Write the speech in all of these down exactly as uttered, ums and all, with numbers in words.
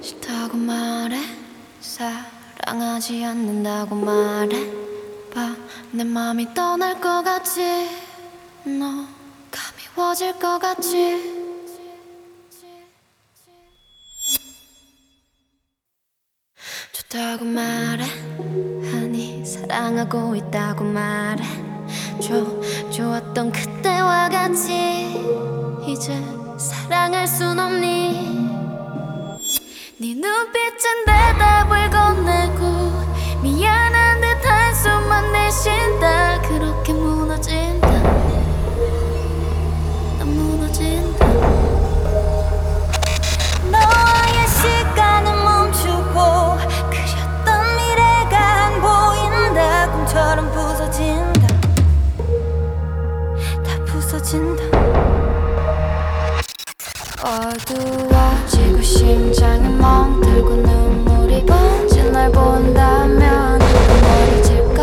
싫다고 말해, 사랑하지 않는다고 말해봐. 내 맘이 떠날 것 같지, 너가 미워질 것 같지. 좋다고 말해, 아니 사랑하고 있다고 말해. 줘, 좋았던 그때와 같이 이제 사랑할 순 없니? 네 눈빛은 대답을 건네고 미안한 듯 한숨만 내쉰다. 그렇게 무너진다, 난 무너진다. 너와의 시간은 멈추고 그렸던 미래가 안 보인다. 꿈처럼 부서진다, 다 부서진다. 어두워지고 심장이 멍들고 눈물이 번진 날 본다면 날 멀어질까?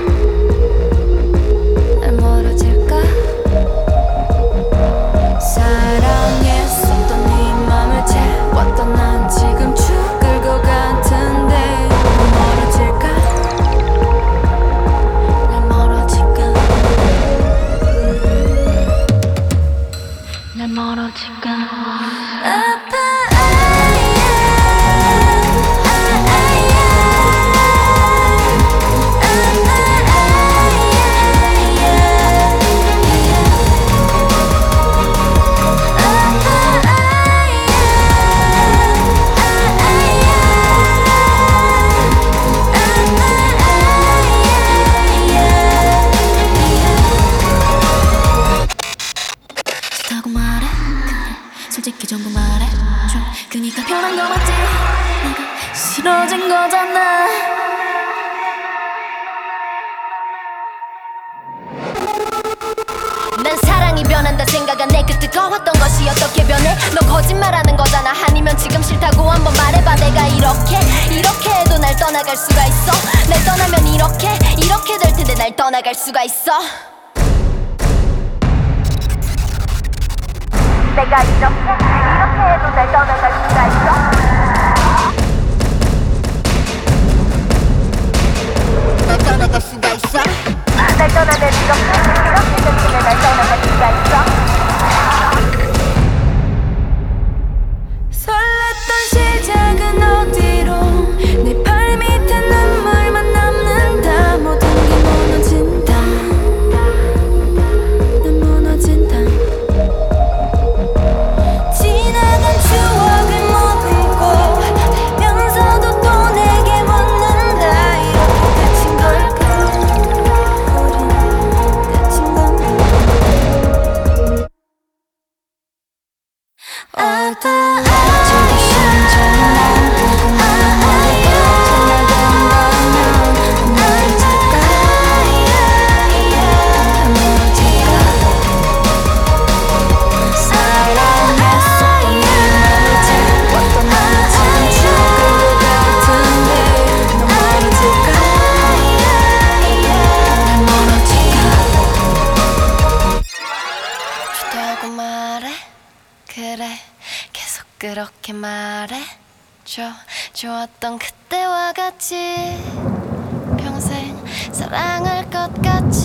날 멀어질까? 사랑했었던 네 맘을 채웠던 난 지금 죽을 것 같은데 날 멀어질까? 날 멀어질까? 날 멀어질까? 아파. 싫다고 말해, 그래 솔직히 전부 말해줘. 그니까 변한 거 맞지? 내가 싫어진 거잖아. 난 사랑이 변한다 생각한 내 그 뜨거웠던 것이 어떻게 변해? 너 거짓말하는 거잖아. 아니면 지금 싫다고 한번 말해봐. 내가 이렇게 이렇게 해도 날 떠나갈 수가 있어? 날 떠나면 이렇게 이렇게 될 텐데 날 떠나갈 수가 있어? 내가 이렇게 이렇게 해도 날 떠나갈 수가 있어? 날 떠나갈 수가 있어? 날 떠나면 이렇게 이렇게 될 텐데 날 떠나갈 수가 있어? 설렜던 시작은 어디로? 내 발 밑에 눈물만 남는다. 모든 게 무너진다, 난 무너진다. 지나간 추억을 머금고 알면서도 또 내게 묻는다. 이렇게 갇힌 걸까? 우린 갇힌 건가? 어두워지고 심장이 멈들고 눈물이 번져나간다면 난 멀어질까? 난 멀어질까? 사랑했었던 네 맘을 채웠던 난 지금 죽을 것 같은데 넌 멀어질까? 난 멀어질까? 좋다고 말해, 그래 계속 그렇게 말해줘. 좋았던 그때와 같이 평생 사랑할 것 같지.